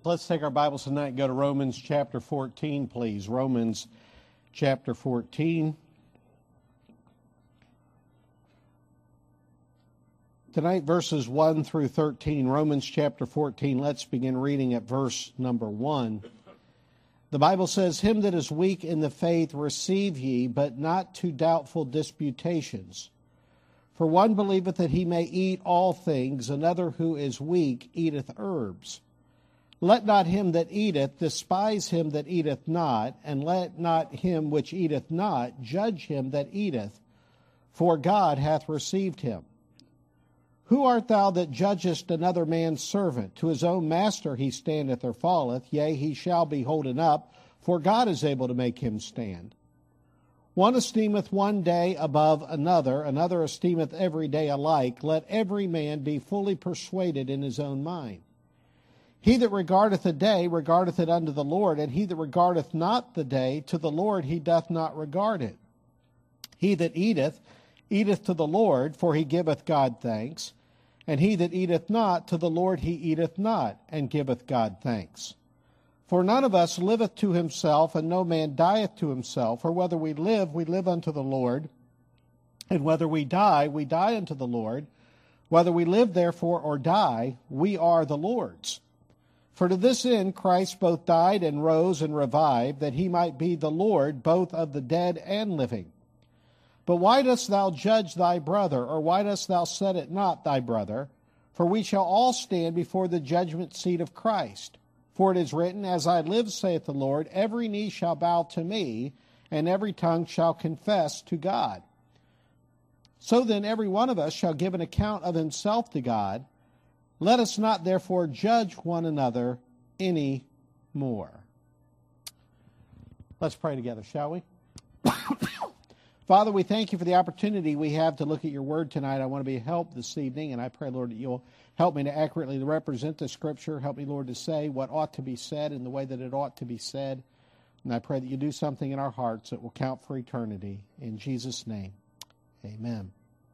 Let's take our Bibles tonight and go to Romans chapter 14, please. Romans chapter 14. Tonight, verses 1 through 13, Romans chapter 14. Let's begin reading at verse number 1. The Bible says, "Him that is weak in the faith receive ye, but not to doubtful disputations. For one believeth that he may eat all things, another who is weak eateth herbs. Let not him that eateth despise him that eateth not, and let not him which eateth not judge him that eateth, for God hath received him. Who art thou that judgest another man's servant? To his own master he standeth or falleth, yea, he shall be holden up, for God is able to make him stand. One esteemeth one day above another, another esteemeth every day alike. Let every man be fully persuaded in his own mind. He that regardeth a day regardeth it unto the Lord, and he that regardeth not the day, to the Lord he doth not regard it. He that eateth, eateth to the Lord, for he giveth God thanks. And he that eateth not, to the Lord he eateth not, and giveth God thanks. For none of us liveth to himself, and no man dieth to himself. For whether we live unto the Lord, and whether we die unto the Lord. Whether we live therefore or die, we are the Lord's. For to this end Christ both died and rose and revived, that he might be the Lord both of the dead and living. But why dost thou judge thy brother, or why dost thou set it not thy brother? For we shall all stand before the judgment seat of Christ. For it is written, As I live, saith the Lord, every knee shall bow to me, and every tongue shall confess to God. So then every one of us shall give an account of himself to God. Let us not therefore judge one another any more." Let's pray together, shall we? Father, we thank you for the opportunity we have to look at your word tonight. I want to be helped this evening, and I pray, Lord, that you'll help me to accurately represent the Scripture. Help me, Lord, to say what ought to be said in the way that it ought to be said. And I pray that you do something in our hearts that will count for eternity. In Jesus' name, amen.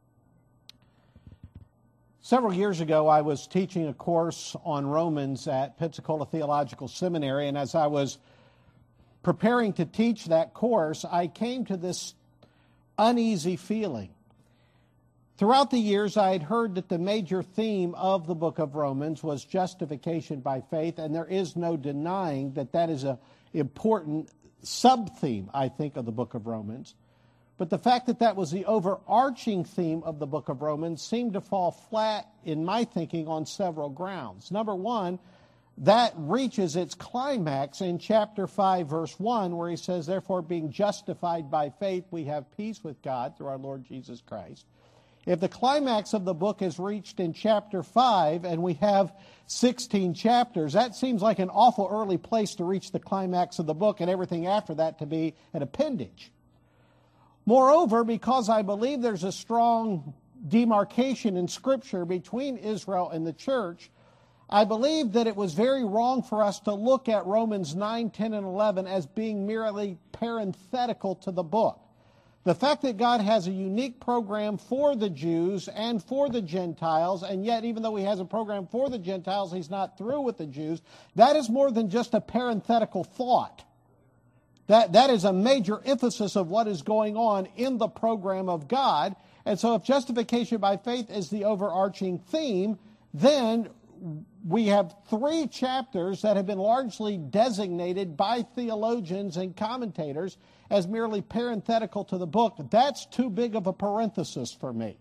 Several years ago, I was teaching a course on Romans at Pensacola Theological Seminary, and as I was preparing to teach that course, I came to this uneasy feeling. Throughout the years, I had heard that the major theme of the book of Romans was justification by faith, and there is no denying that that is an important sub-theme, I think, of the book of Romans. But the fact that that was the overarching theme of the book of Romans seemed to fall flat, in my thinking, on several grounds. Number one, that reaches its climax in chapter 5, verse 1, where he says, "Therefore, being justified by faith, we have peace with God through our Lord Jesus Christ." If the climax of the book is reached in chapter 5, and we have 16 chapters, that seems like an awful early place to reach the climax of the book, and everything after that to be an appendage. Moreover, because I believe there's a strong demarcation in Scripture between Israel and the church, I believe that it was very wrong for us to look at Romans 9, 10, and 11 as being merely parenthetical to the book. The fact that God has a unique program for the Jews and for the Gentiles, and yet even though he has a program for the Gentiles, he's not through with the Jews, that is more than just a parenthetical thought. That is a major emphasis of what is going on in the program of God. And so if justification by faith is the overarching theme, then we have 3 chapters that have been largely designated by theologians and commentators as merely parenthetical to the book. That's too big of a parenthesis for me.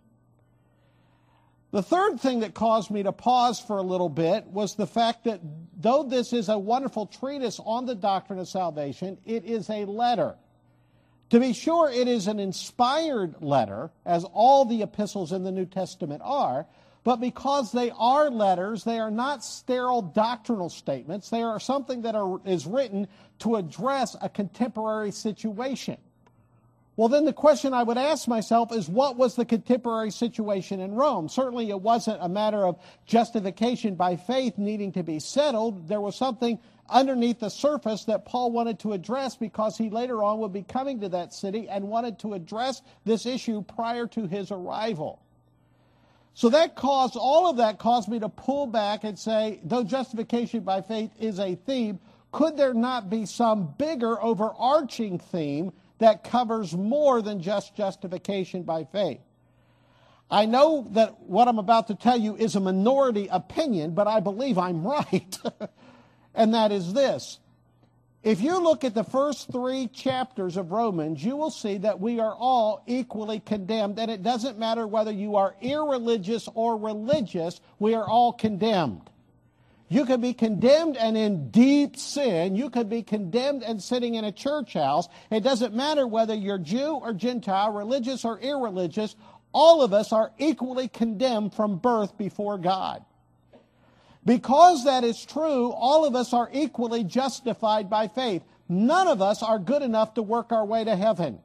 The third thing that caused me to pause for a little bit was the fact that though this is a wonderful treatise on the doctrine of salvation, it is a letter. To be sure, it is an inspired letter, as all the epistles in the New Testament are, but because they are letters, they are not sterile doctrinal statements. They are something that is written to address a contemporary situation. Well, then the question I would ask myself is, what was the contemporary situation in Rome? Certainly it wasn't a matter of justification by faith needing to be settled. There was something underneath the surface that Paul wanted to address because he later on would be coming to that city and wanted to address this issue prior to his arrival. So all of that caused me to pull back and say, though justification by faith is a theme, could there not be some bigger overarching theme that covers more than just justification by faith? I know that what I'm about to tell you is a minority opinion, but I believe I'm right. And that is this. If you look at the first 3 chapters of Romans, you will see that we are all equally condemned, and it doesn't matter whether you are irreligious or religious, we are all condemned. You could be condemned and in deep sin. You could be condemned and sitting in a church house. It doesn't matter whether you're Jew or Gentile, religious or irreligious. All of us are equally condemned from birth before God. Because that is true, all of us are equally justified by faith. None of us are good enough to work our way to heaven.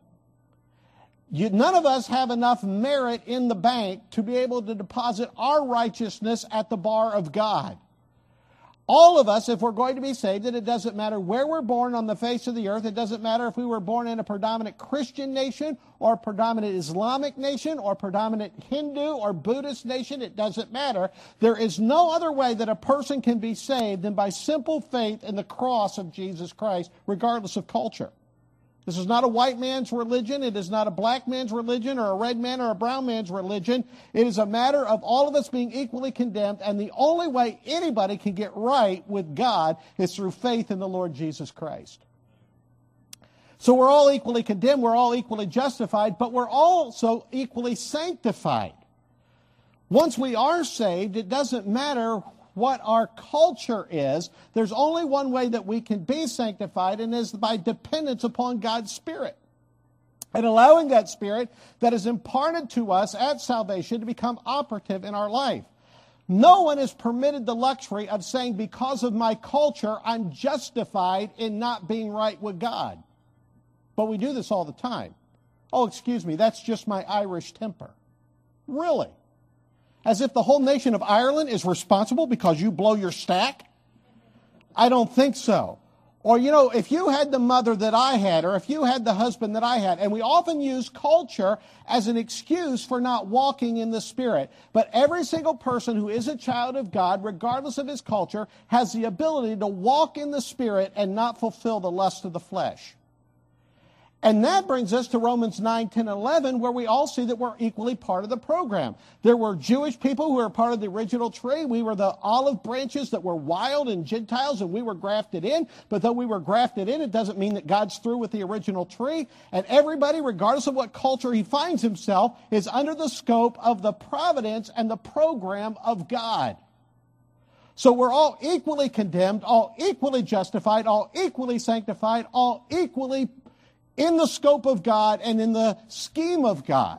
None of us have enough merit in the bank to be able to deposit our righteousness at the bar of God. All of us, if we're going to be saved, and it doesn't matter where we're born on the face of the earth, it doesn't matter if we were born in a predominant Christian nation or a predominant Islamic nation or predominant Hindu or Buddhist nation, it doesn't matter. There is no other way that a person can be saved than by simple faith in the cross of Jesus Christ, regardless of culture. This is not a white man's religion. It is not a black man's religion or a red man or a brown man's religion. It is a matter of all of us being equally condemned, and the only way anybody can get right with God is through faith in the Lord Jesus Christ. So we're all equally condemned, we're all equally justified, but we're also equally sanctified. Once we are saved, it doesn't matter what our culture is. There's only one way that we can be sanctified, and is by dependence upon God's Spirit. And allowing that Spirit that is imparted to us at salvation to become operative in our life. No one is permitted the luxury of saying, because of my culture, I'm justified in not being right with God. But we do this all the time. Oh, excuse me, that's just my Irish temper. Really? As if the whole nation of Ireland is responsible because you blow your stack? I don't think so. Or, if you had the mother that I had, or if you had the husband that I had, and we often use culture as an excuse for not walking in the Spirit. But every single person who is a child of God, regardless of his culture, has the ability to walk in the Spirit and not fulfill the lust of the flesh. And that brings us to Romans 9, 10, 11, where we all see that we're equally part of the program. There were Jewish people who were part of the original tree. We were the olive branches that were wild and Gentiles, and we were grafted in. But though we were grafted in, it doesn't mean that God's through with the original tree. And everybody, regardless of what culture he finds himself, is under the scope of the providence and the program of God. So we're all equally condemned, all equally justified, all equally sanctified, all equally in the scope of God and in the scheme of God.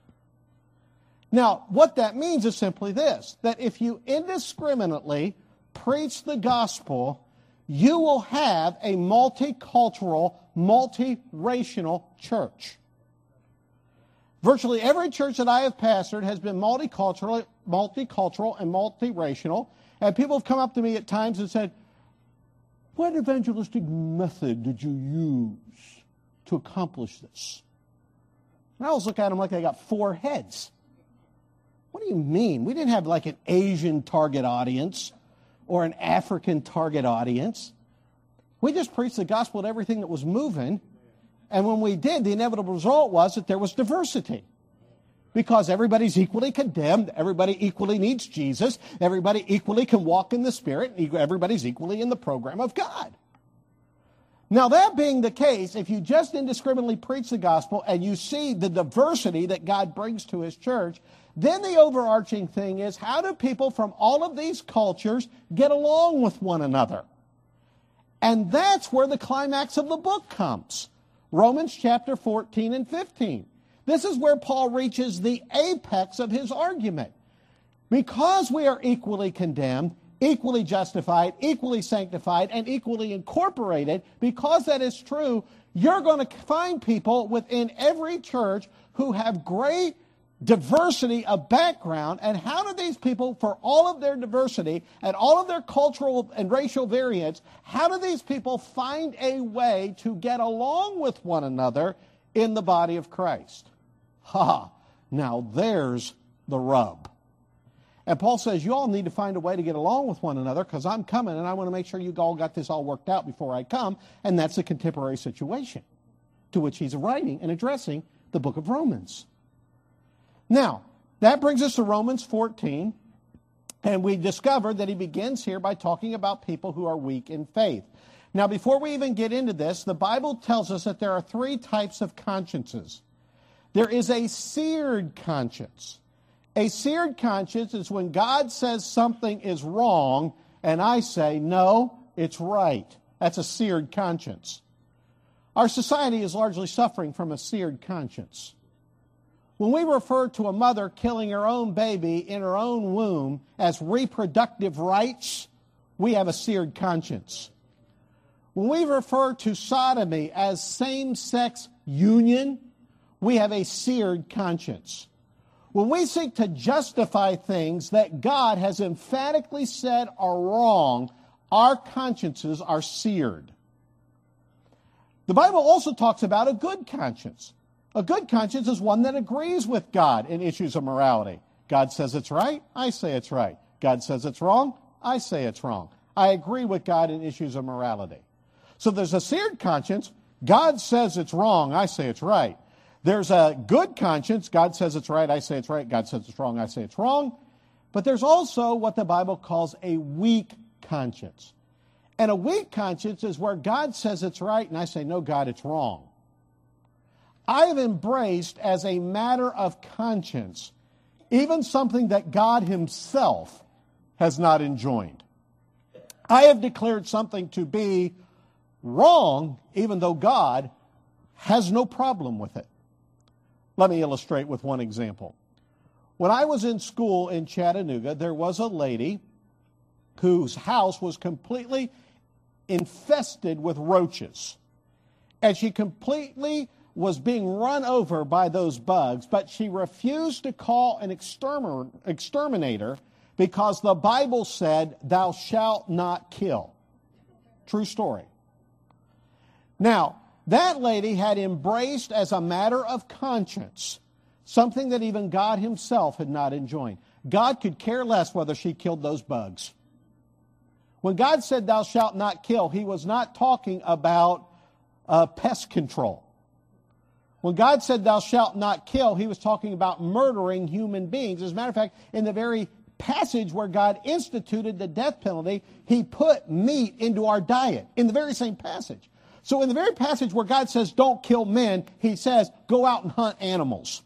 Now, what that means is simply this, that if you indiscriminately preach the gospel, you will have a multicultural, multiracial church. Virtually every church that I have pastored has been multicultural and multiracial, and people have come up to me at times and said, what evangelistic method did you use to accomplish this? And I always look at them like they got 4 heads. What do you mean? We didn't have like an Asian target audience or an African target audience. We just preached the gospel to everything that was moving. And when we did, the inevitable result was that there was diversity. Because everybody's equally condemned, everybody equally needs Jesus, everybody equally can walk in the Spirit, everybody's equally in the program of God. Now, that being the case, if you just indiscriminately preach the gospel and you see the diversity that God brings to his church, then the overarching thing is, how do people from all of these cultures get along with one another? And that's where the climax of the book comes. Romans chapter 14 and 15. This is where Paul reaches the apex of his argument. Because we are equally condemned, equally justified, equally sanctified, and equally incorporated, because that is true, you're going to find people within every church who have great diversity of background. And how do these people, for all of their diversity and all of their cultural and racial variance, how do these people find a way to get along with one another in the body of Christ? Now there's the rub. And Paul says, you all need to find a way to get along with one another because I'm coming and I want to make sure you all got this all worked out before I come. And that's the contemporary situation to which he's writing and addressing the book of Romans. Now, that brings us to Romans 14. And we discovered that he begins here by talking about people who are weak in faith. Now, before we even get into this, the Bible tells us that there are three types of consciences. There is a seared conscience. A seared conscience is when God says something is wrong, and I say, no, it's right. That's a seared conscience. Our society is largely suffering from a seared conscience. When we refer to a mother killing her own baby in her own womb as reproductive rights, we have a seared conscience. When we refer to sodomy as same-sex union, we have a seared conscience. When we seek to justify things that God has emphatically said are wrong, our consciences are seared. The Bible also talks about a good conscience. A good conscience is one that agrees with God in issues of morality. God says it's right, I say it's right. God says it's wrong, I say it's wrong. I agree with God in issues of morality. So there's a seared conscience. God says it's wrong, I say it's right. There's a good conscience. God says it's right, I say it's right. God says it's wrong, I say it's wrong. But there's also what the Bible calls a weak conscience. And a weak conscience is where God says it's right and I say, no, God, it's wrong. I have embraced as a matter of conscience even something that God himself has not enjoined. I have declared something to be wrong even though God has no problem with it. Let me illustrate with one example. When I was in school in Chattanooga, there was a lady whose house was completely infested with roaches. And she completely was being run over by those bugs, but she refused to call an exterminator because the Bible said, thou shalt not kill. True story. Now, that lady had embraced as a matter of conscience something that even God himself had not enjoined. God could care less whether she killed those bugs. When God said, thou shalt not kill, he was not talking about pest control. When God said, thou shalt not kill, he was talking about murdering human beings. As a matter of fact, in the very passage where God instituted the death penalty, he put meat into our diet, in the very same passage. So in the very passage where God says, don't kill men, he says, go out and hunt animals.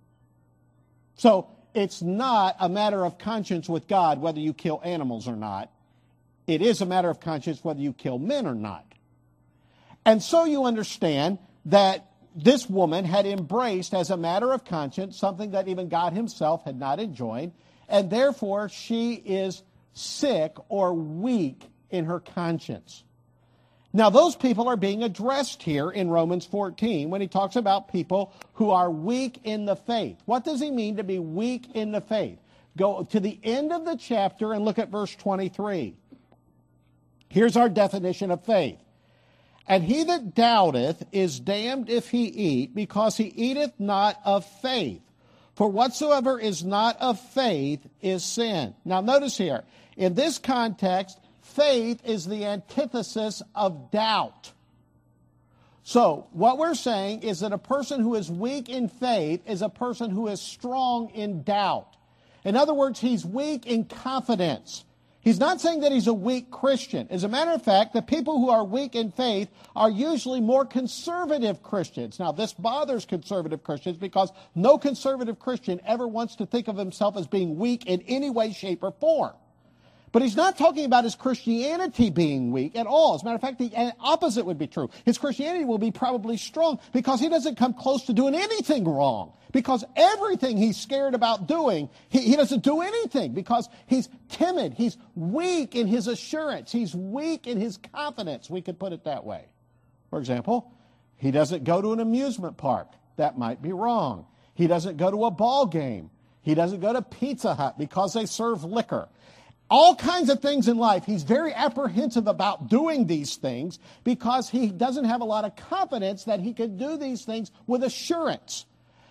So it's not a matter of conscience with God whether you kill animals or not. It is a matter of conscience whether you kill men or not. And so you understand that this woman had embraced as a matter of conscience something that even God himself had not enjoined, and therefore she is sick or weak in her conscience. Now those people are being addressed here in Romans 14 when he talks about people who are weak in the faith. What does he mean to be weak in the faith? Go to the end of the chapter and look at verse 23. Here's our definition of faith. And he that doubteth is damned if he eat, because he eateth not of faith. For whatsoever is not of faith is sin. Now notice here, in this context, faith is the antithesis of doubt. So what we're saying is that a person who is weak in faith is a person who is strong in doubt. In other words, he's weak in confidence. He's not saying that he's a weak Christian. As a matter of fact, the people who are weak in faith are usually more conservative Christians. Now, this bothers conservative Christians because no conservative Christian ever wants to think of himself as being weak in any way, shape, or form. But he's not talking about his Christianity being weak at all. As a matter of fact, the opposite would be true. His Christianity will be probably strong because he doesn't come close to doing anything wrong. Because everything he's scared about doing, he doesn't do anything because he's timid. He's weak in his assurance. He's weak in his confidence. We could put it that way. For example, he doesn't go to an amusement park. That might be wrong. He doesn't go to a ball game. He doesn't go to Pizza Hut because they serve liquor. All kinds of things in life. He's very apprehensive about doing these things because he doesn't have a lot of confidence that he can do these things with assurance.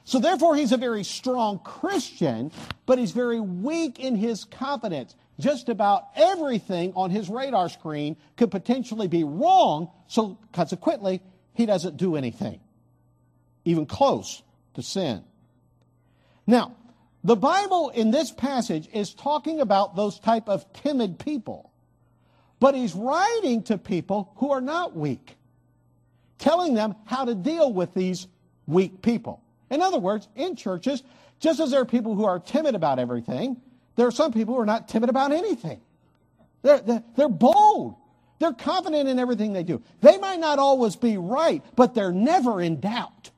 So therefore, he's a very strong Christian, but he's very weak in his confidence. Just about everything on his radar screen could potentially be wrong, so consequently, he doesn't do anything, even close to sin. Now, the Bible in this passage is talking about those type of timid people, but he's writing to people who are not weak, telling them how to deal with these weak people. In other words, in churches, just as there are people who are timid about everything, there are some people who are not timid about anything. They're bold. They're confident in everything they do. They might not always be right, but they're never in doubt.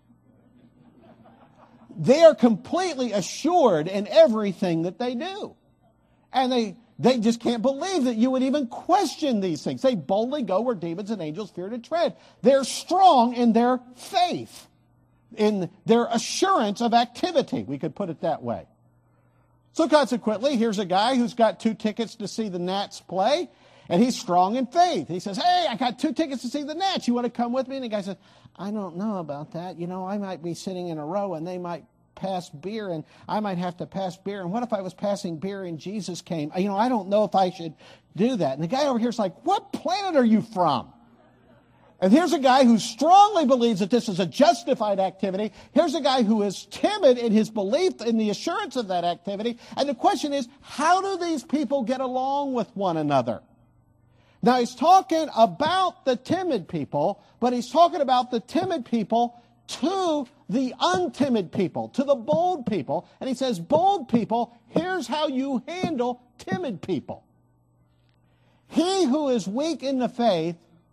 They are completely assured in everything that they do. And they just can't believe that you would even question these things. They boldly go where demons and angels fear to tread. They're strong in their faith, in their assurance of activity. We could put it that way. So consequently, here's a guy who's got 2 tickets to see the Nats play, and he's strong in faith. He says, hey, I got 2 tickets to see the Nats. You want to come with me? And the guy says, I don't know about that. You know, I might be sitting in a row, and they might pass beer, and I might have to pass beer. And what if I was passing beer and Jesus came? You know, I don't know if I should do that. And the guy over here is like, what planet are you from? And here's a guy who strongly believes that this is a justified activity. Here's a guy who is timid in his belief in the assurance of that activity. And the question is, how do these people get along with one another? Now, he's talking about the timid people, but he's talking about the timid people to the untimid people, to the bold people. And he says, bold people, here's how you handle timid people. He who is weak in the faith,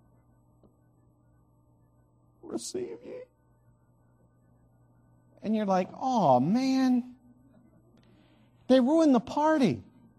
receive ye. And you're like, oh man, they ruined the party.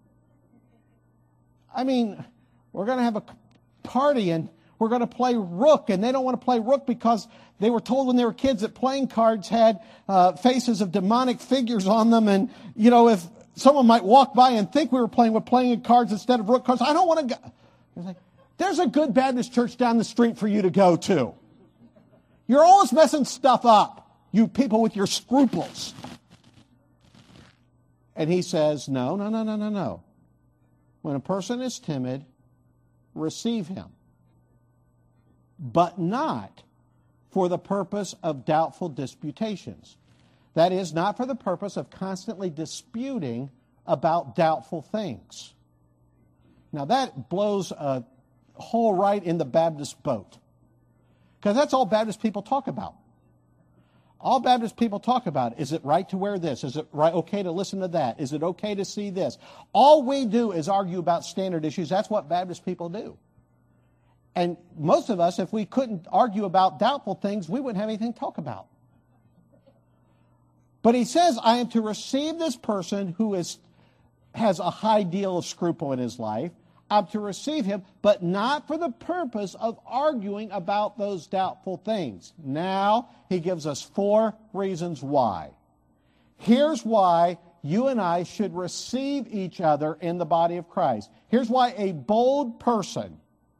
I mean, we're going to have a party and we're going to play rook, and they don't want to play rook because they were told when they were kids that playing cards had faces of demonic figures on them, and you know, if someone might walk by and think we were playing with playing cards instead of rook cards, I don't want to go. It's like, there's a good Baptist church down the street for you to go to. You're always messing stuff up, you people with your scruples. And he says, no. When a person is timid, receive him, but not for the purpose of doubtful disputations. That is, not for the purpose of constantly disputing about doubtful things. Now that blows a hole right in the Baptist boat. Because that's all Baptist people talk about. All Baptist people talk about, is it right to wear this? Is it right, okay to listen to that? Is it okay to see this? All we do is argue about standard issues. That's what Baptist people do. And most of us, if we couldn't argue about doubtful things, we wouldn't have anything to talk about. But he says, I am to receive this person who has a high deal of scruple in his life. I'm to receive him, but not for the purpose of arguing about those doubtful things. Now, he gives us 4 reasons why. Here's why you and I should receive each other in the body of Christ. Here's why a bold person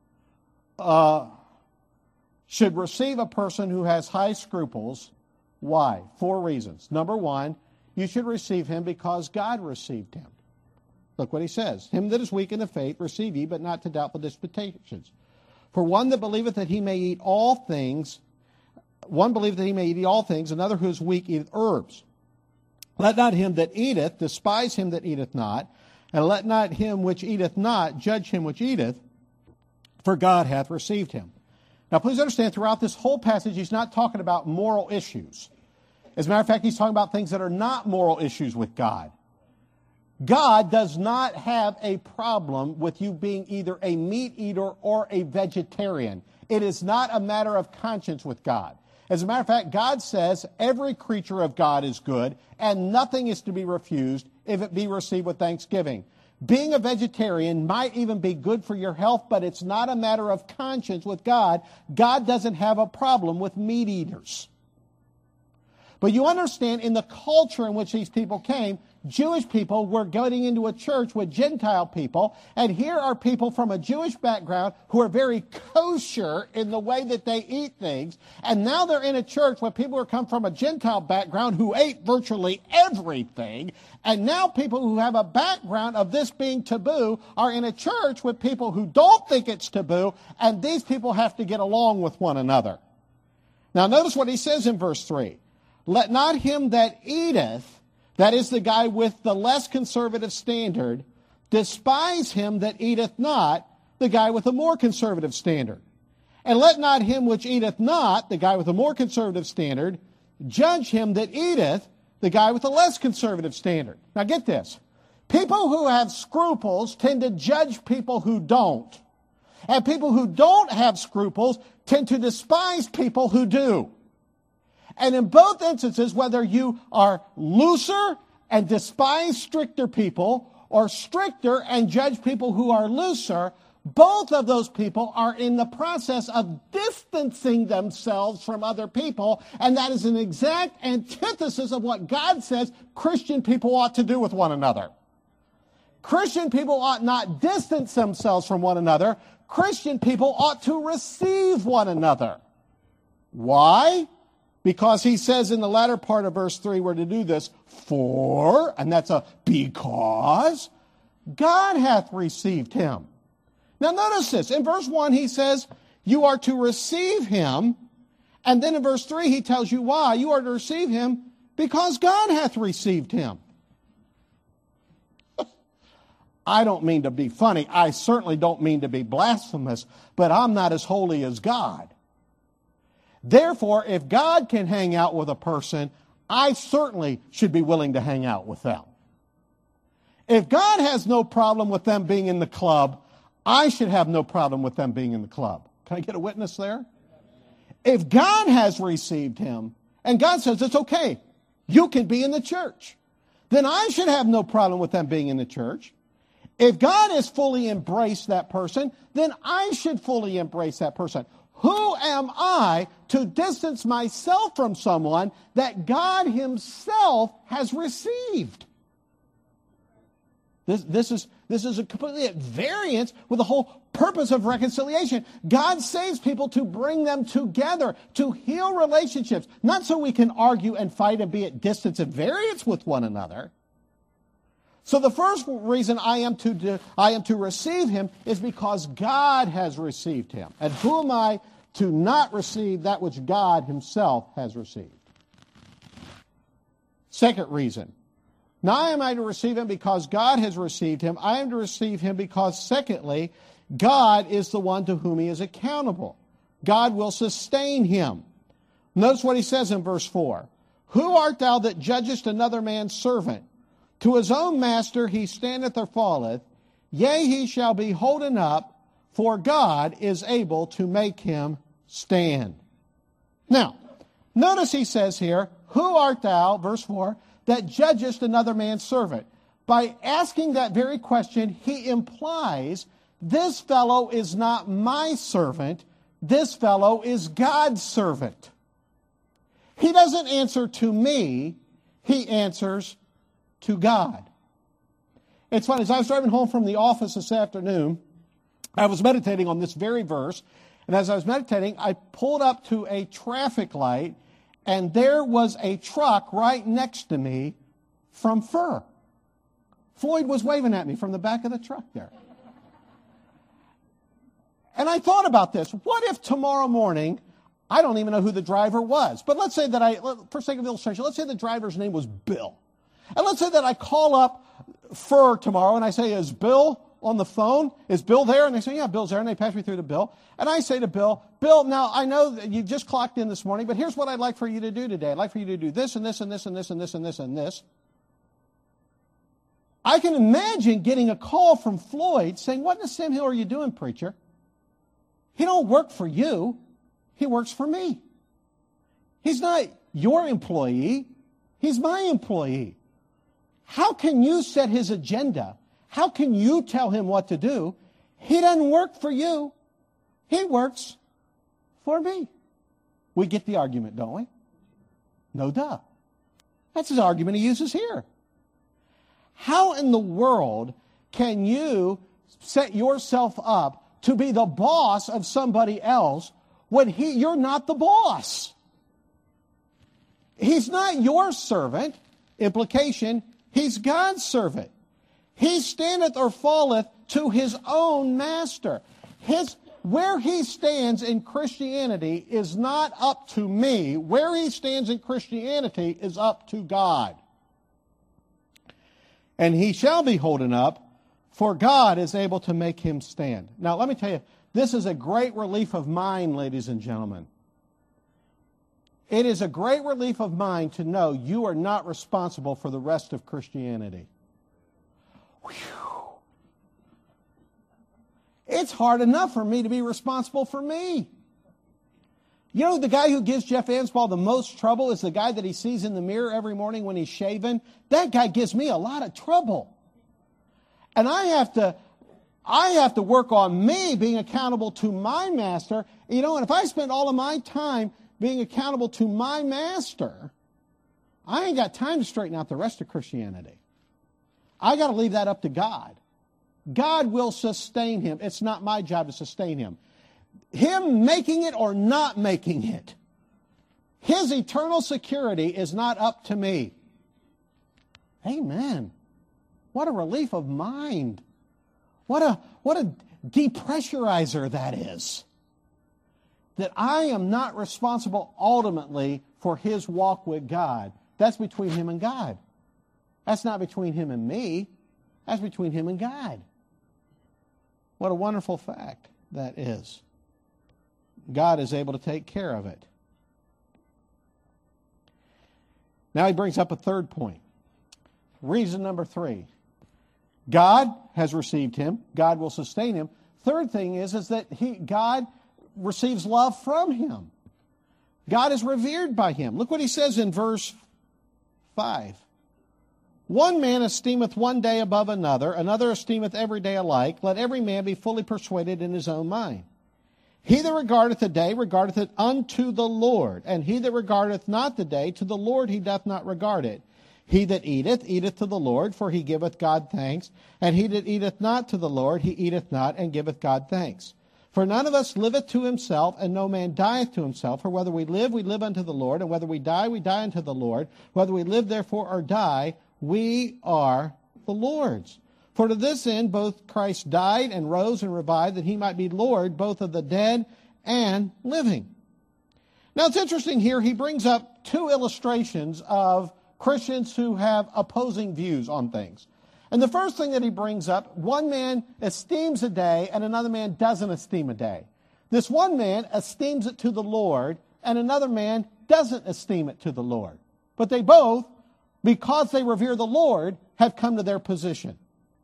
should receive a person who has high scruples. Why? 4 reasons. Number 1, you should receive him because God received him. Look what he says. Him that is weak in the faith, receive ye, but not to doubtful disputations. For one that believeth that he may eat all things, one believeth that he may eat all things, another who is weak eateth herbs. Let not him that eateth despise him that eateth not, and let not him which eateth not judge him which eateth, for God hath received him. Now please understand, throughout this whole passage, he's not talking about moral issues. As a matter of fact, he's talking about things that are not moral issues with God. God does not have a problem with you being either a meat eater or a vegetarian. It is not a matter of conscience with God. As a matter of fact, God says every creature of God is good, and nothing is to be refused if it be received with thanksgiving. Being a vegetarian might even be good for your health, but it's not a matter of conscience with God. God doesn't have a problem with meat eaters. But you understand, in the culture in which these people came, Jewish people were getting into a church with Gentile people, and here are people from a Jewish background who are very kosher in the way that they eat things, and now they're in a church with people who come from a Gentile background who ate virtually everything, and now people who have a background of this being taboo are in a church with people who don't think it's taboo, and these people have to get along with one another. Now notice what he says in verse 3. Let not him that eateth, that is the guy with the less conservative standard, despise him that eateth not, the guy with a more conservative standard. And let not him which eateth not, the guy with a more conservative standard, judge him that eateth, the guy with a less conservative standard. Now get this. People who have scruples tend to judge people who don't. And people who don't have scruples tend to despise people who do. And in both instances, whether you are looser and despise stricter people, or stricter and judge people who are looser, both of those people are in the process of distancing themselves from other people, and that is an exact antithesis of what God says Christian people ought to do with one another. Christian people ought not distance themselves from one another. Christian people ought to receive one another. Why? Because he says in the latter part of verse 3 we're to do this for, and that's a because, God hath received him. Now notice this. In verse 1 he says you are to receive him, and then in verse 3 he tells you why. You are to receive him because God hath received him. I don't mean to be funny. I certainly don't mean to be blasphemous, but I'm not as holy as God. Therefore, if God can hang out with a person, I certainly should be willing to hang out with them. If God has no problem with them being in the club, I should have no problem with them being in the club. Can I get a witness there? If God has received him, and God says it's okay, you can be in the church, then I should have no problem with them being in the church. If God has fully embraced that person, then I should fully embrace that person. Who am I to distance myself from someone that God himself has received? This is a completely at variance with the whole purpose of reconciliation. God saves people to bring them together, to heal relationships, not so we can argue and fight and be at distance and variance with one another. So the first reason I am to receive him is because God has received him. And who am I to not receive that which God himself has received? Second reason. Not am I to receive him because God has received him. I am to receive him because, secondly, God is the one to whom he is accountable. God will sustain him. Notice what he says in verse 4. Who art thou that judgest another man's servant? To his own master he standeth or falleth, yea, he shall be holden up, for God is able to make him stand. Now, notice he says here, who art thou, verse 4, that judgest another man's servant? By asking that very question, he implies this fellow is not my servant, this fellow is God's servant. He doesn't answer to me, he answers to God. It's funny, as I was driving home from the office this afternoon, I was meditating on this very verse, and as I was meditating, I pulled up to a traffic light, and there was a truck right next to me from Fur. Floyd was waving at me from the back of the truck there. And I thought about this. What if tomorrow morning, I don't even know who the driver was, but let's say that for sake of illustration, let's say the driver's name was Bill. And let's say that I call up Fur tomorrow and I say, is Bill on the phone? Is Bill there? And they say, yeah, Bill's there. And they pass me through to Bill. And I say to Bill, Bill, now I know that you just clocked in this morning, but here's what I'd like for you to do today. I'd like for you to do this and this and this and this and this and this and this. I can imagine getting a call from Floyd saying, what in the Sam Hill are you doing, preacher? He don't work for you. He works for me. He's not your employee. He's my employee. How can you set his agenda? How can you tell him what to do? He doesn't work for you. He works for me. We get the argument, don't we? No duh. That's his argument he uses here. How in the world can you set yourself up to be the boss of somebody else when you're not the boss? He's not your servant. Implication, he's God's servant. He standeth or falleth to his own master. Where he stands in Christianity is not up to me. Where he stands in Christianity is up to God. And he shall be holden up, for God is able to make him stand. Now, let me tell you, this is a great relief of mind, ladies and gentlemen. It is a great relief of mind to know you are not responsible for the rest of Christianity. Whew. It's hard enough for me to be responsible for me. You know, the guy who gives Jeff Anspaugh the most trouble is the guy that he sees in the mirror every morning when he's shaving. That guy gives me a lot of trouble. And I have to work on me being accountable to my master. You know, and if I spend all of my time being accountable to my master, I ain't got time to straighten out the rest of Christianity. I got to leave that up to God. God will sustain him. It's not my job to sustain him. Him making it or not making it, his eternal security is not up to me. Amen. What a relief of mind. What a depressurizer that is. That I am not responsible ultimately for his walk with God. That's between him and God. That's not between him and me. That's between him and God. What a wonderful fact that is. God is able to take care of it. Now he brings up a third point. Reason number 3. God has received him. God will sustain him. Third thing is that God receives love from him. God is revered by him. Look what he says in verse 5. One man esteemeth one day above another, another esteemeth every day alike. Let every man be fully persuaded in his own mind. He that regardeth the day regardeth it unto the Lord, and he that regardeth not the day, to the Lord he doth not regard it. He that eateth, eateth to the Lord, for he giveth God thanks. And he that eateth not to the Lord, he eateth not, and giveth God thanks. For none of us liveth to himself, and no man dieth to himself. For whether we live unto the Lord, and whether we die unto the Lord. Whether we live therefore or die, we are the Lord's. For to this end both Christ died and rose and revived, that he might be Lord both of the dead and living. Now it's interesting here, he brings up 2 illustrations of Christians who have opposing views on things. And the first thing that he brings up, one man esteems a day and another man doesn't esteem a day. This one man esteems it to the Lord and another man doesn't esteem it to the Lord. But they both, because they revere the Lord, have come to their position.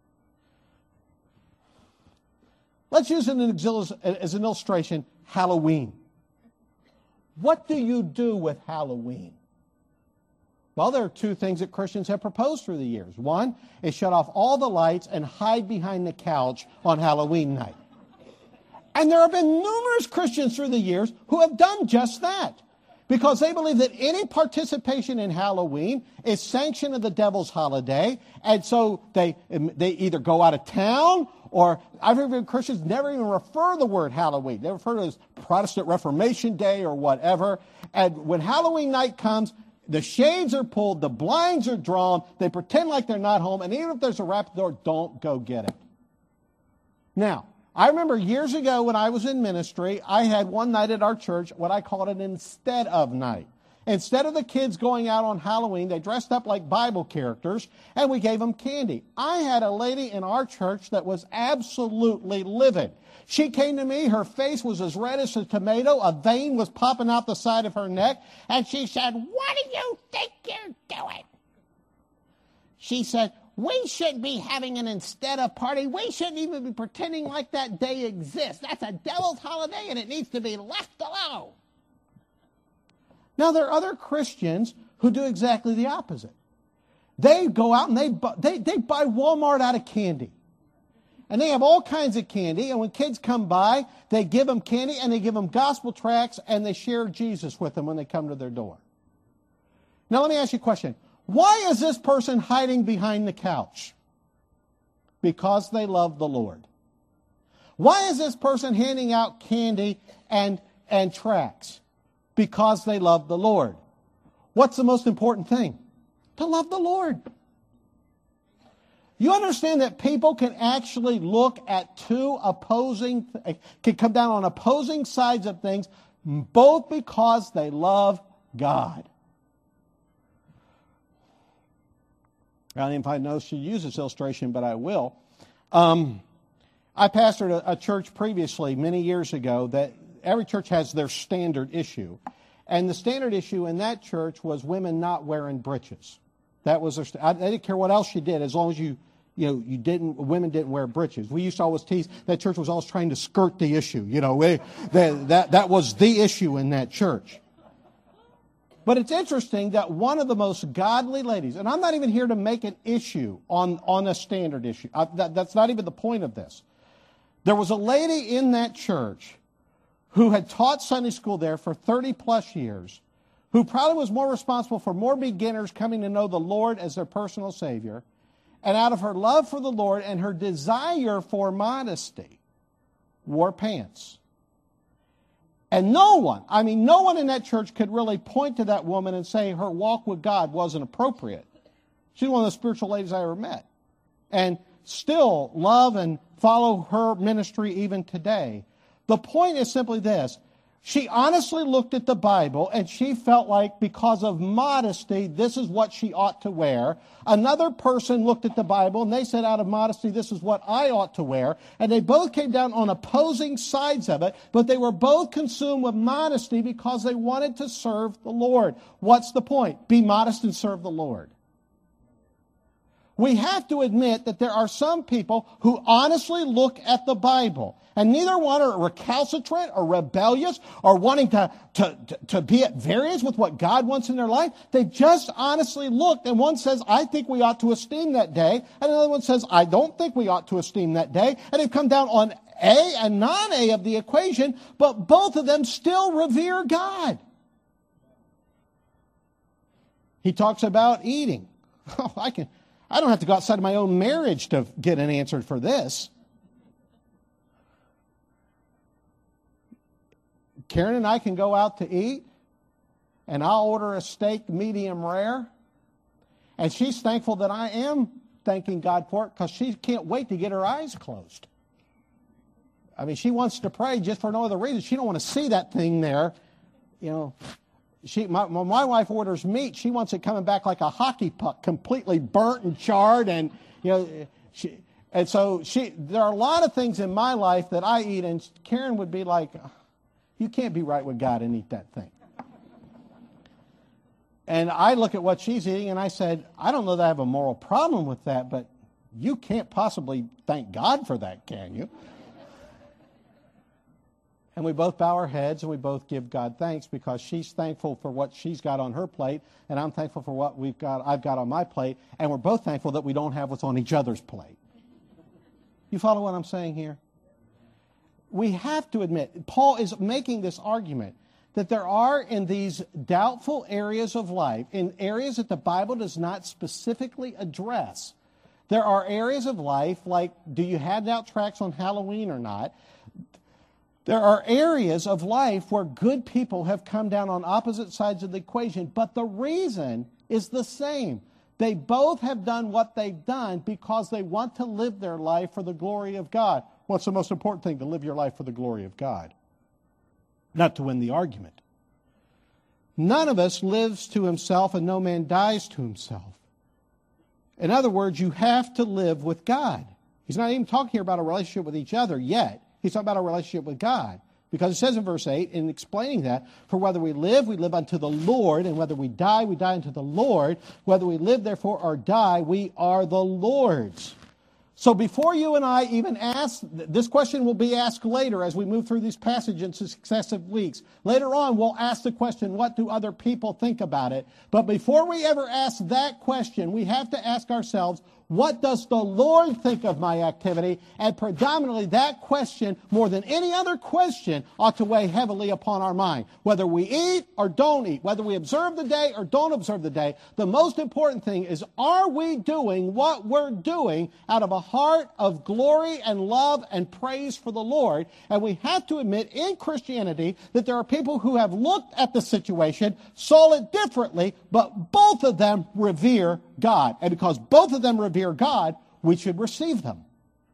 Let's use as an illustration Halloween. What do you do with Halloween? Well, there are 2 things that Christians have proposed through the years. One is shut off all the lights and hide behind the couch on Halloween night. And there have been numerous Christians through the years who have done just that. Because they believe that any participation in Halloween is sanction of the devil's holiday. And so they either go out of town, or I've heard Christians never even refer the word Halloween. They refer to it as Protestant Reformation Day or whatever. And when Halloween night comes, the shades are pulled, the blinds are drawn, they pretend like they're not home, and even if there's a rap at the door, don't go get it. Now, I remember years ago when I was in ministry, I had one night at our church what I called an instead of night. Instead of the kids going out on Halloween, they dressed up like Bible characters, and we gave them candy. I had a lady in our church that was absolutely livid. She came to me, her face was as red as a tomato, a vein was popping out the side of her neck, and she said, "What do you think you're doing?" She said, "We shouldn't be having an instead of party. We shouldn't even be pretending like that day exists. That's a devil's holiday, and it needs to be left alone." Now, there are other Christians who do exactly the opposite. They go out and they buy Walmart out of candy. And they have all kinds of candy, and when kids come by, they give them candy, and they give them gospel tracts, and they share Jesus with them when they come to their door. Now, let me ask you a question. Why is this person hiding behind the couch? Because they love the Lord. Why is this person handing out candy and tracts? Because they love the Lord. What's the most important thing? To love the Lord. You understand that people can actually look at can come down on opposing sides of things, both because they love God. I don't even know if I know she used this illustration, but I will. I pastored a church previously, many years ago, that every church has their standard issue. And the standard issue in that church was women not wearing breeches. That was they didn't care what else you did, as long as women didn't wear breeches. We used to always tease that church was always trying to skirt the issue. That was the issue in that church. But it's interesting that one of the most godly ladies, and I'm not even here to make an issue on a standard issue. That's not even the point of this. There was a lady in that church who had taught Sunday school there for 30 plus years, who probably was more responsible for more beginners coming to know the Lord as their personal Savior, and out of her love for the Lord and her desire for modesty, wore pants. And no one in that church could really point to that woman and say her walk with God wasn't appropriate. She's one of the spiritual ladies I ever met. And still love and follow her ministry even today. The point is simply this. She honestly looked at the Bible and she felt like because of modesty, this is what she ought to wear. Another person looked at the Bible and they said out of modesty, this is what I ought to wear. And they both came down on opposing sides of it, but they were both consumed with modesty because they wanted to serve the Lord. What's the point? Be modest and serve the Lord. We have to admit that there are some people who honestly look at the Bible, and neither one are recalcitrant or rebellious or wanting to be at variance with what God wants in their life. They just honestly looked, and one says, I think we ought to esteem that day, and another one says, I don't think we ought to esteem that day, and they've come down on A and non-A of the equation, but both of them still revere God. He talks about eating. I don't have to go outside of my own marriage to get an answer for this. Karen and I can go out to eat, and I'll order a steak medium rare, and she's thankful that I am thanking God for it because she can't wait to get her eyes closed. I mean, she wants to pray just for no other reason. She don't want to see that thing there. My wife orders meat. She wants it coming back like a hockey puck, completely burnt and charred, and there are a lot of things in my life that I eat, and Karen would be like, "You can't be right with God and eat that thing." And I look at what she's eating, and I said, "I don't know that I have a moral problem with that, but you can't possibly thank God for that, can you?" And we both bow our heads and we both give God thanks because she's thankful for what she's got on her plate and I'm thankful for what I've got on my plate, and we're both thankful that we don't have what's on each other's plate. You follow what I'm saying here? We have to admit, Paul is making this argument that there are in these doubtful areas of life, in areas that the Bible does not specifically address, there are areas of life like, do you hand out tracts on Halloween or not? There are areas of life where good people have come down on opposite sides of the equation, but the reason is the same. They both have done what they've done because they want to live their life for the glory of God. What's the most important thing? To live your life for the glory of God, not to win the argument. None of us lives to himself and no man dies to himself. In other words, you have to live with God. He's not even talking here about a relationship with each other yet. He's talking about our relationship with God. Because it says in verse 8, in explaining that, for whether we live unto the Lord, and whether we die unto the Lord. Whether we live, therefore, or die, we are the Lord's. So before you and I even ask, this question will be asked later as we move through these passages in successive weeks. Later on, we'll ask the question, what do other people think about it? But before we ever ask that question, we have to ask ourselves, what does the Lord think of my activity? And predominantly that question, more than any other question, ought to weigh heavily upon our mind. Whether we eat or don't eat, whether we observe the day or don't observe the day, the most important thing is, are we doing what we're doing out of a heart of glory and love and praise for the Lord? And we have to admit in Christianity that there are people who have looked at the situation, saw it differently, but both of them revere God. And because both of them revere God, we should receive them.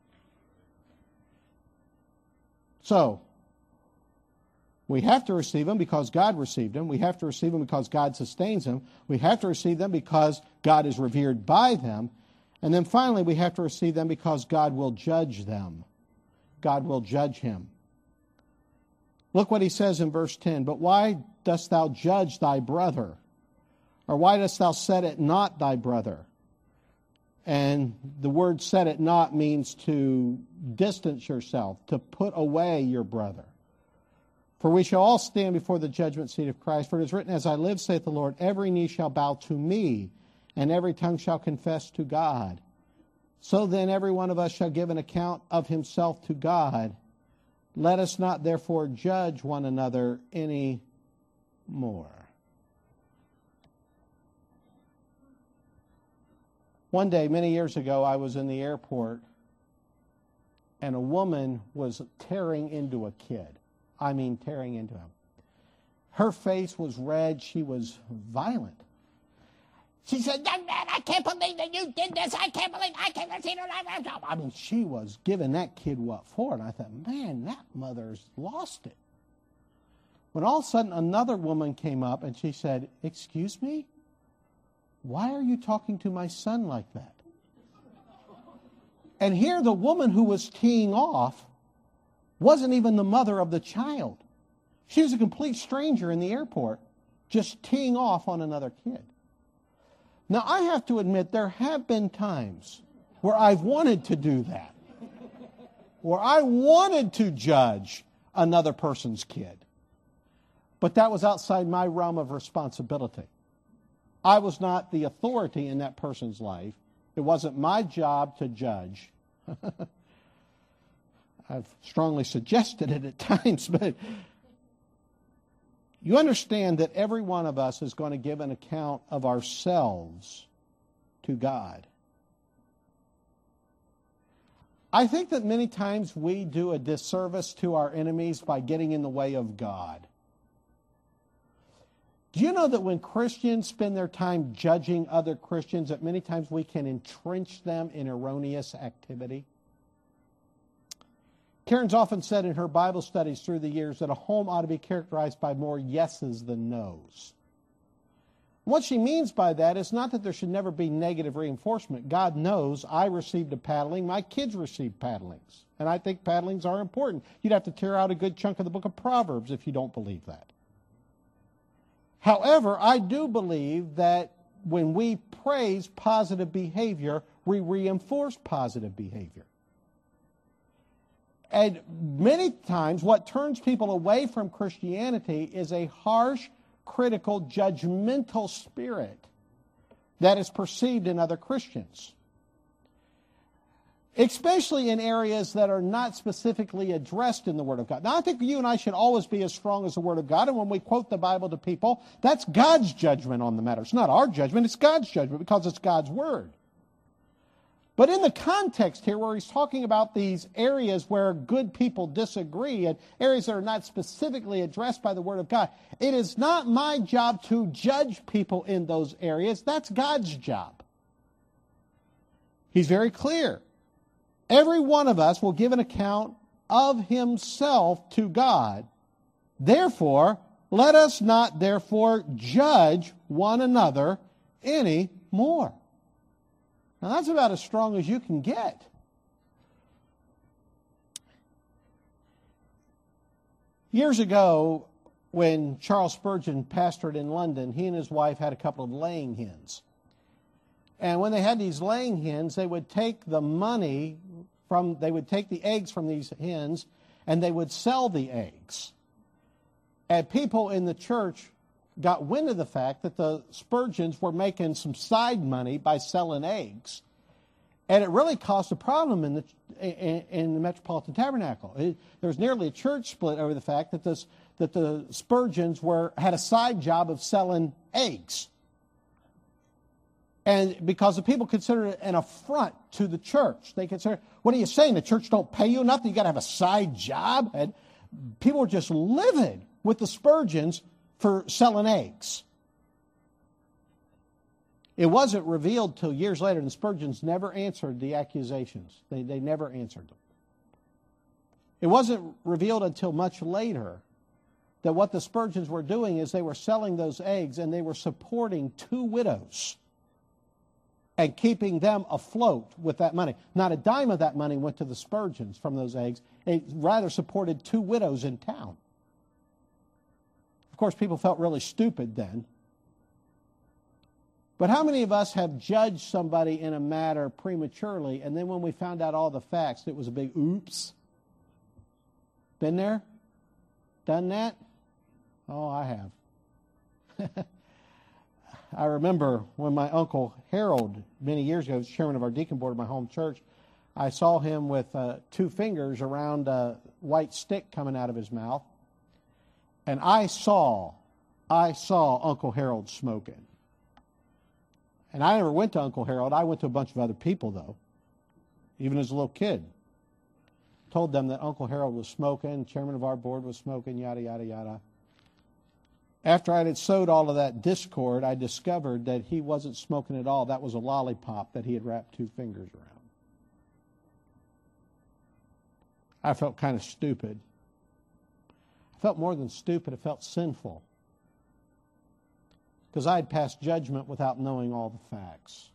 So, we have to receive them because God received them. We have to receive them because God sustains them. We have to receive them because God is revered by them. And then finally, we have to receive them because God will judge them. God will judge him. Look what he says in verse 10. But why dost thou judge thy brother? Or why dost thou set at naught thy brother? And the word set at naught means to distance yourself, to put away your brother. For we shall all stand before the judgment seat of Christ. For it is written, as I live, saith the Lord, every knee shall bow to me, and every tongue shall confess to God. So then every one of us shall give an account of himself to God. Let us not therefore judge one another any more. One day, many years ago, I was in the airport, and a woman was tearing into a kid. I mean, tearing into him. Her face was red. She was violent. She said, young man, I can't believe that you did this. I can't believe I can't see it. I mean, she was giving that kid what for. And I thought, man, that mother's lost it. When all of a sudden another woman came up and she said, excuse me? Why are you talking to my son like that? And here the woman who was teeing off wasn't even the mother of the child. She was a complete stranger in the airport, just teeing off on another kid. Now, I have to admit, there have been times where I've wanted to do that, where I wanted to judge another person's kid. But that was outside my realm of responsibility. I was not the authority in that person's life. It wasn't my job to judge. I've strongly suggested it at times, but you understand that every one of us is going to give an account of ourselves to God. I think that many times we do a disservice to our enemies by getting in the way of God. Do you know that when Christians spend their time judging other Christians, that many times we can entrench them in erroneous activity? Karen's often said in her Bible studies through the years that a home ought to be characterized by more yeses than nos. What she means by that is not that there should never be negative reinforcement. God knows I received a paddling. My kids received paddlings. And I think paddlings are important. You'd have to tear out a good chunk of the book of Proverbs if you don't believe that. However, I do believe that when we praise positive behavior, we reinforce positive behavior. And many times what turns people away from Christianity is a harsh, critical, judgmental spirit that is perceived in other Christians. Especially in areas that are not specifically addressed in the Word of God. Now, I think you and I should always be as strong as the Word of God, and when we quote the Bible to people, that's God's judgment on the matter. It's not our judgment, it's God's judgment because it's God's Word. But in the context here where he's talking about these areas where good people disagree and areas that are not specifically addressed by the Word of God, it is not my job to judge people in those areas. That's God's job. He's very clear. Every one of us will give an account of himself to God. Therefore, let us not therefore judge one another any more. Now that's about as strong as you can get. Years ago, when Charles Spurgeon pastored in London, he and his wife had a couple of laying hens. And when they had these laying hens, they would take the eggs from these hens and they would sell the eggs. And people in the church got wind of the fact that the Spurgeons were making some side money by selling eggs. And it really caused a problem in the Metropolitan Tabernacle. There was nearly a church split over the fact that the Spurgeons had a side job of selling eggs. And because the people considered it an affront to the church. They considered, what are you saying, the church don't pay you enough? You got to have a side job? And people were just livid with the Spurgeons for selling eggs. It wasn't revealed till years later, and the Spurgeons never answered the accusations. They never answered them. It wasn't revealed until much later that what the Spurgeons were doing is they were selling those eggs and they were supporting 2 widows and keeping them afloat with that money. Not a dime of that money went to the Spurgeons from those eggs. It rather supported 2 widows in town. Of course, people felt really stupid then. But how many of us have judged somebody in a matter prematurely, and then when we found out all the facts, it was a big oops? Been there? Done that? Oh, I have. I remember when my Uncle Harold, many years ago, was chairman of our deacon board of my home church, I saw him with 2 fingers around a white stick coming out of his mouth. And I saw Uncle Harold smoking. And I never went to Uncle Harold. I went to a bunch of other people, though, even as a little kid. Told them that Uncle Harold was smoking, chairman of our board was smoking, yada, yada, yada. After I had sowed all of that discord, I discovered that he wasn't smoking at all. That was a lollipop that he had wrapped 2 fingers around. I felt kind of stupid. I felt more than stupid. I felt sinful. Because I had passed judgment without knowing all the facts.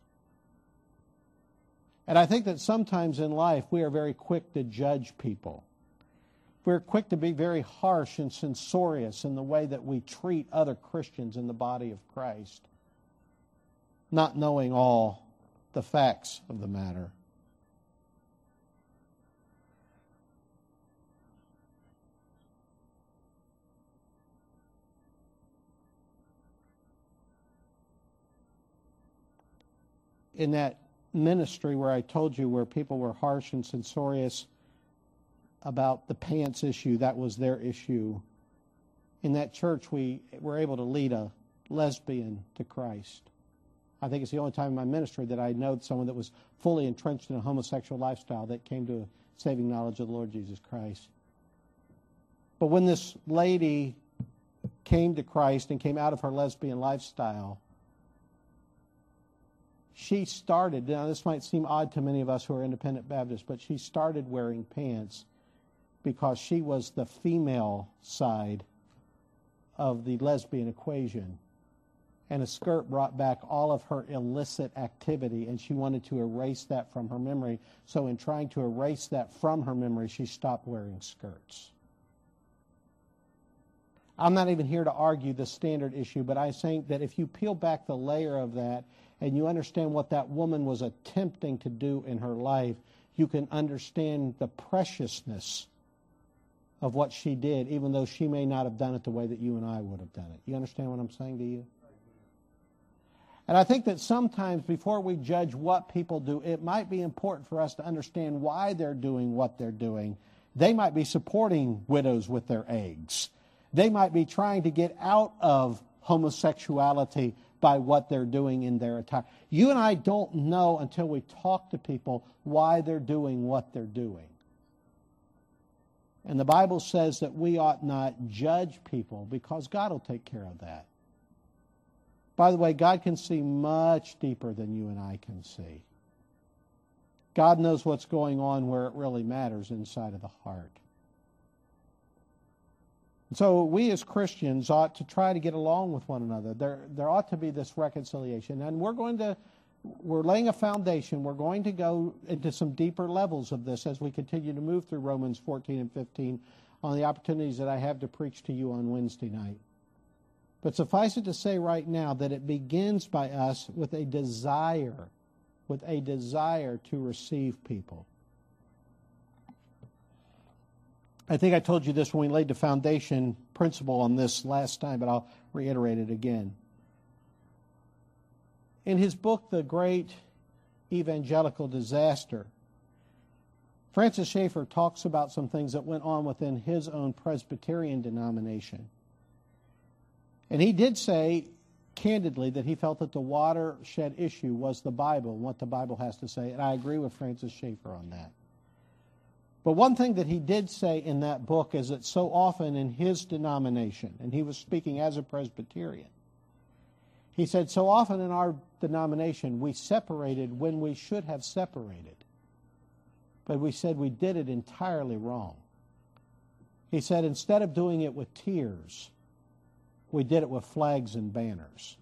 And I think that sometimes in life we are very quick to judge people. We're quick to be very harsh and censorious in the way that we treat other Christians in the body of Christ, not knowing all the facts of the matter. In that ministry where I told you where people were harsh and censorious about the pants issue, that was their issue. In that church, we were able to lead a lesbian to Christ. I think it's the only time in my ministry that I know someone that was fully entrenched in a homosexual lifestyle that came to a saving knowledge of the Lord Jesus Christ. But when this lady came to Christ and came out of her lesbian lifestyle, she started, now this might seem odd to many of us who are independent Baptists, but she started wearing pants because she was the female side of the lesbian equation. And a skirt brought back all of her illicit activity, and she wanted to erase that from her memory. So in trying to erase that from her memory, she stopped wearing skirts. I'm not even here to argue the standard issue, but I think that if you peel back the layer of that and you understand what that woman was attempting to do in her life, you can understand the preciousness of what she did, even though she may not have done it the way that you and I would have done it. You understand what I'm saying to you? And I think that sometimes before we judge what people do, it might be important for us to understand why they're doing what they're doing. They might be supporting widows with their eggs. They might be trying to get out of homosexuality by what they're doing in their attire. You and I don't know until we talk to people why they're doing what they're doing. And the Bible says that we ought not judge people because God will take care of that. By the way, God can see much deeper than you and I can see. God knows what's going on where it really matters inside of the heart. So we as Christians ought to try to get along with one another. There ought to be this reconciliation. And we're laying a foundation. We're going to go into some deeper levels of this as we continue to move through Romans 14 and 15 on the opportunities that I have to preach to you on Wednesday night. But suffice it to say right now that it begins by us with a desire to receive people. I think I told you this when we laid the foundation principle on this last time, but I'll reiterate it again. In his book, the great evangelical disaster. Francis Schaeffer talks about some things that went on within his own Presbyterian denomination. And he did say candidly that he felt that the watershed issue was the Bible and what the Bible has to say. And I agree with Francis Schaeffer on that. But one thing that he did say in that book is that so often in his denomination, and he was speaking as a Presbyterian, he said, so often in our denomination we separated when we should have separated. But we said we did it entirely wrong. He said instead of doing it with tears, we did it with flags and banners.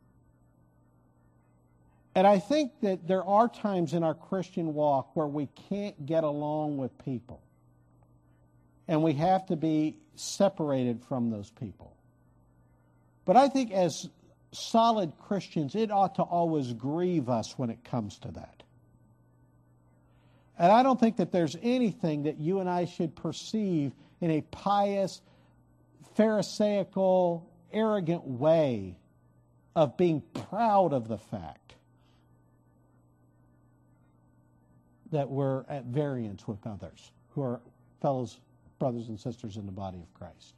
And I think that there are times in our Christian walk where we can't get along with people. And we have to be separated from those people. But I think as solid Christians, it ought to always grieve us when it comes to that. And I don't think that there's anything that you and I should perceive in a pious, pharisaical, arrogant way of being proud of the fact that we're at variance with others who are fellows, brothers and sisters in the body of Christ.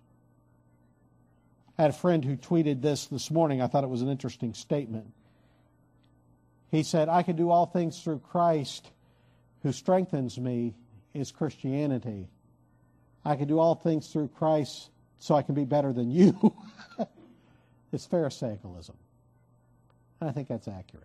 I had a friend who tweeted this morning. I thought it was an interesting statement. He said, I can do all things through Christ who strengthens me is Christianity. I can do all things through Christ so I can be better than you. It's pharisaicalism. And I think that's accurate.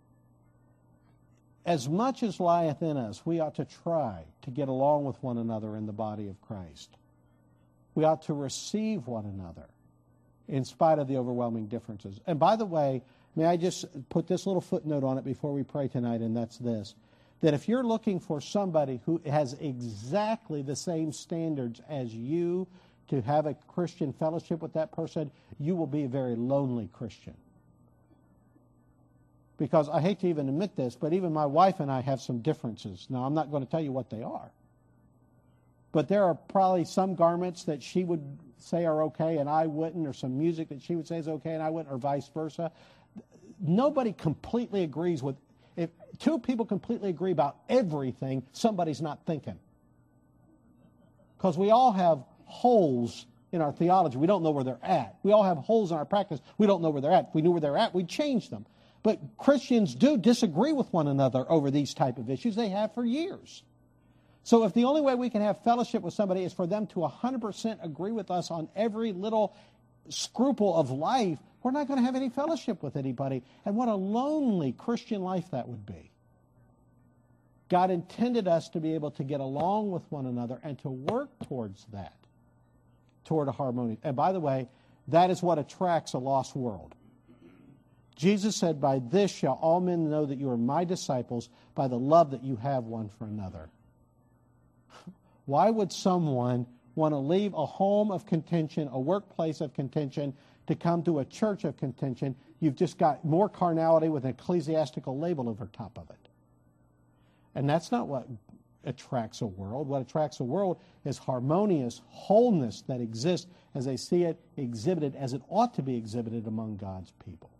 As much as lieth in us, we ought to try to get along with one another in the body of Christ. We ought to receive one another in spite of the overwhelming differences. And by the way, may I just put this little footnote on it before we pray tonight, and that's this. That if you're looking for somebody who has exactly the same standards as you to have a Christian fellowship with that person, you will be a very lonely Christian. Because I hate to even admit this, but even my wife and I have some differences. Now, I'm not going to tell you what they are. But there are probably some garments that she would say are okay and I wouldn't, or some music that she would say is okay and I wouldn't, or vice versa. Nobody completely agrees with. If two people completely agree about everything, somebody's not thinking. Because we all have holes in our theology. We don't know where they're at. We all have holes in our practice. We don't know where they're at. If we knew where they're at, we'd change them. But Christians do disagree with one another over these type of issues. They have for years. So if the only way we can have fellowship with somebody is for them to 100% agree with us on every little scruple of life, we're not going to have any fellowship with anybody. And what a lonely Christian life that would be. God intended us to be able to get along with one another and to work towards that, toward a harmony. And by the way, that is what attracts a lost world. Jesus said, by this shall all men know that you are my disciples, by the love that you have one for another. Why would someone want to leave a home of contention, a workplace of contention, to come to a church of contention? You've just got more carnality with an ecclesiastical label over top of it. And that's not what attracts a world. What attracts a world is harmonious wholeness that exists as they see it exhibited, as it ought to be exhibited among God's people.